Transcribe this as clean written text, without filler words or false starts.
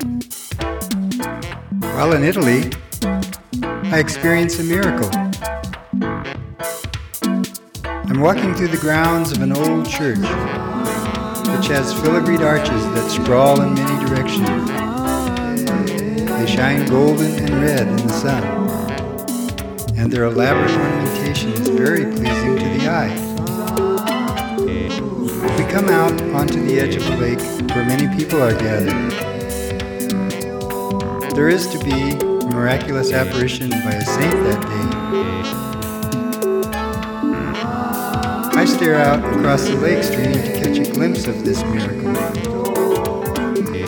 While in Italy, I experience a miracle. I'm walking through the grounds of an old church, which has filigreed arches that sprawl in many directions. They shine golden and red in the sun, and their elaborate ornamentation is very pleasing to the eye. We come out onto the edge of a lake where many people are gathered. There is to be a miraculous apparition by a saint that day. I stare out across the lake stream to catch a glimpse of this miracle.